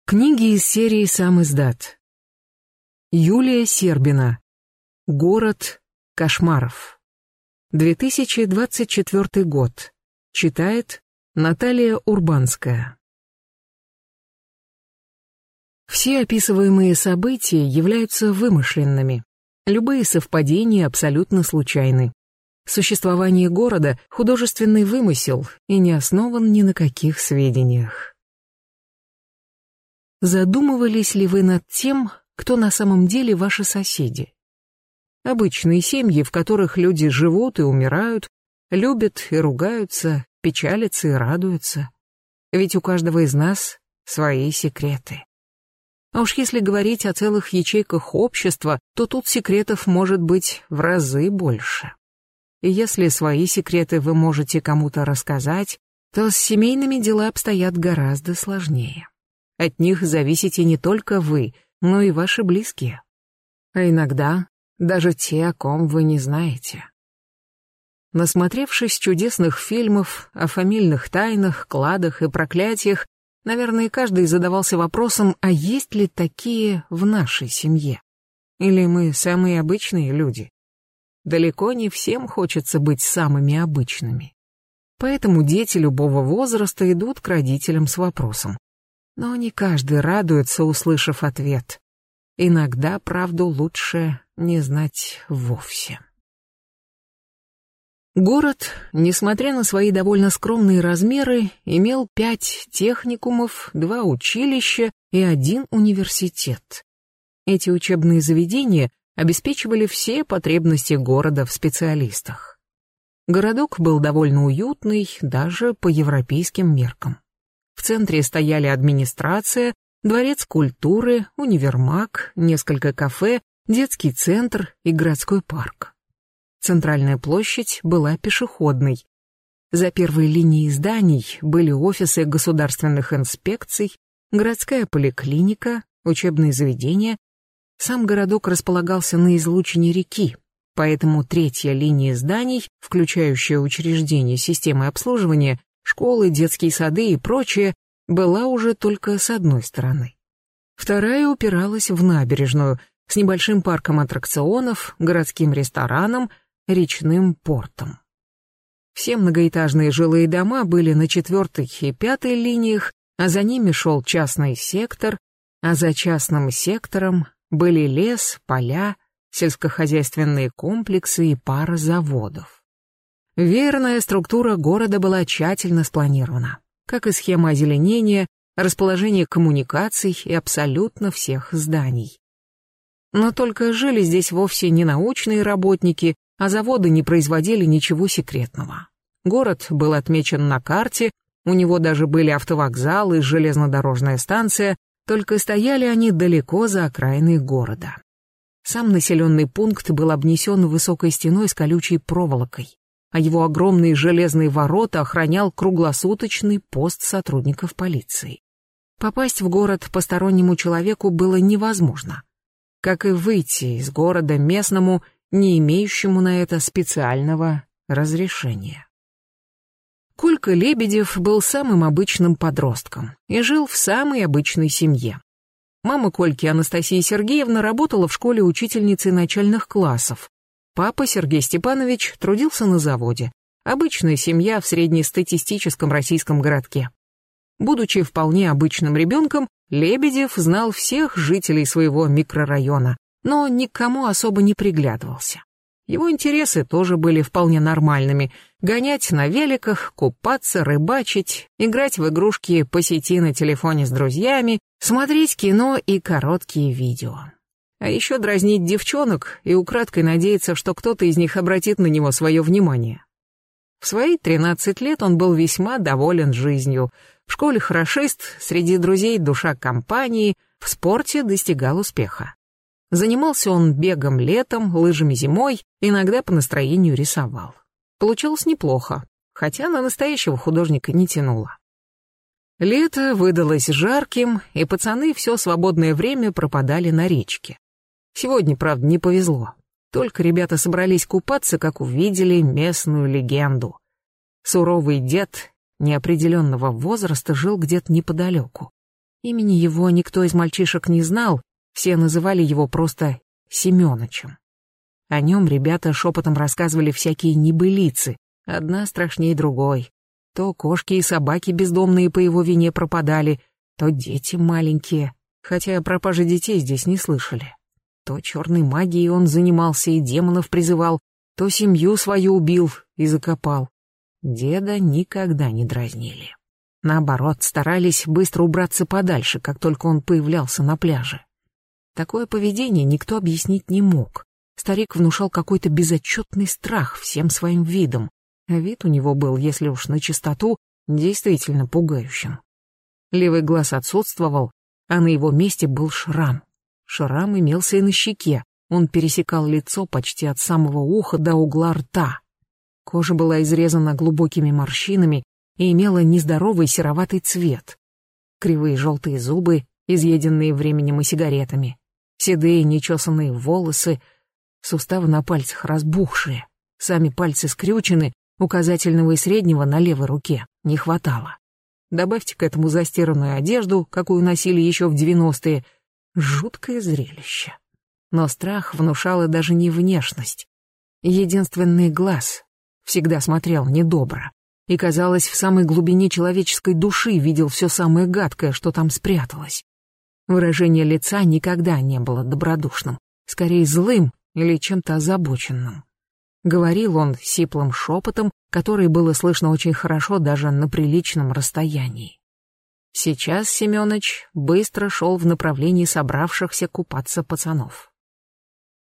Книги из серии «Сам издат». Юлия Сербина. Город кошмаров. 2024 год. Читает Наталья Урбанская. Все описываемые события являются вымышленными. Любые совпадения абсолютно случайны. Существование города — художественный вымысел и не основан ни на каких сведениях. Задумывались ли вы над тем, кто на самом деле ваши соседи? Обычные семьи, в которых люди живут и умирают, любят и ругаются, печалятся и радуются. Ведь у каждого из нас свои секреты. А уж если говорить о целых ячейках общества, то тут секретов может быть в разы больше. И если свои секреты вы можете кому-то рассказать, то с семейными дела обстоят гораздо сложнее. От них зависите не только вы, но и ваши близкие. А иногда даже те, о ком вы не знаете. Насмотревшись чудесных фильмов о фамильных тайнах, кладах и проклятиях, наверное, каждый задавался вопросом, а есть ли такие в нашей семье? Или мы самые обычные люди? Далеко не всем хочется быть самыми обычными. Поэтому дети любого возраста идут к родителям с вопросом. Но не каждый радуется, услышав ответ. Иногда правду лучше не знать вовсе. Город, несмотря на свои довольно скромные размеры, имел 5 техникумов, 2 училища и 1 университет. Эти учебные заведения обеспечивали все потребности города в специалистах. Городок был довольно уютный, даже по европейским меркам. В центре стояли администрация, дворец культуры, универмаг, несколько кафе, детский центр и городской парк. Центральная площадь была пешеходной. За первой линией зданий были офисы государственных инспекций, городская поликлиника, учебные заведения. Сам городок располагался на излучине реки, поэтому третья линия зданий, включающая учреждения системы обслуживания, школы, детские сады и прочее, была уже только с одной стороны. Вторая упиралась в набережную с небольшим парком аттракционов, городским рестораном, речным портом. Все многоэтажные жилые дома были на 4 и 5 линиях, а за ними шел частный сектор, а за частным сектором были лес, поля, сельскохозяйственные комплексы и пара заводов. Веерная структура города была тщательно спланирована, как и схема озеленения, расположение коммуникаций и абсолютно всех зданий. Но только жили здесь вовсе не научные работники, а заводы не производили ничего секретного. Город был отмечен на карте, у него даже были автовокзал и железнодорожная станция, только стояли они далеко за окраиной города. Сам населенный пункт был обнесен высокой стеной с колючей проволокой, а его огромные железные ворота охранял круглосуточный пост сотрудников полиции. Попасть в город постороннему человеку было невозможно, как и выйти из города местному, не имеющему на это специального разрешения. Колька Лебедев был самым обычным подростком и жил в самой обычной семье. Мама Кольки, Анастасия Сергеевна, работала в школе учительницей начальных классов. Папа, Сергей Степанович, трудился на заводе. Обычная семья в среднестатистическом российском городке. Будучи вполне обычным ребенком, Лебедев знал всех жителей своего микрорайона, но никому особо не приглядывался. Его интересы тоже были вполне нормальными: гонять на великах, купаться, рыбачить, играть в игрушки по сети на телефоне с друзьями, смотреть кино и короткие видео. А еще дразнить девчонок и украдкой надеяться, что кто-то из них обратит на него свое внимание. В свои 13 лет он был весьма доволен жизнью. В школе хорошист, среди друзей душа компании, в спорте достигал успеха. Занимался он бегом летом, лыжами зимой, иногда по настроению рисовал. Получалось неплохо, хотя на настоящего художника не тянуло. Лето выдалось жарким, и пацаны все свободное время пропадали на речке. Сегодня, правда, не повезло. Только ребята собрались купаться, как увидели местную легенду. Суровый дед неопределенного возраста жил где-то неподалеку. Имени его никто из мальчишек не знал, все называли его просто Семёнычем. О нем ребята шепотом рассказывали всякие небылицы, одна страшнее другой. То кошки и собаки бездомные по его вине пропадали, то дети маленькие, хотя о пропаже детей здесь не слышали. То черной магией он занимался и демонов призывал, то семью свою убил и закопал. Деда никогда не дразнили. Наоборот, старались быстро убраться подальше, как только он появлялся на пляже. Такое поведение никто объяснить не мог. Старик внушал какой-то безотчетный страх всем своим видом, а вид у него был, если уж начистоту, действительно пугающим. Левый глаз отсутствовал, а на его месте был шрам. Шрам имелся и на щеке, он пересекал лицо почти от самого уха до угла рта. Кожа была изрезана глубокими морщинами и имела нездоровый сероватый цвет. Кривые желтые зубы, изъеденные временем и сигаретами, седые нечесанные волосы, суставы на пальцах разбухшие, сами пальцы скрючены, указательного и среднего на левой руке не хватало. Добавьте к этому застиранную одежду, какую носили еще в 90-е, жуткое зрелище. Но страх внушала даже не внешность. Единственный глаз всегда смотрел недобро, и, казалось, в самой глубине человеческой души видел все самое гадкое, что там спряталось. Выражение лица никогда не было добродушным, скорее злым или чем-то озабоченным. Говорил он сиплым шепотом, который было слышно очень хорошо даже на приличном расстоянии. Сейчас Семёныч быстро шел в направлении собравшихся купаться пацанов.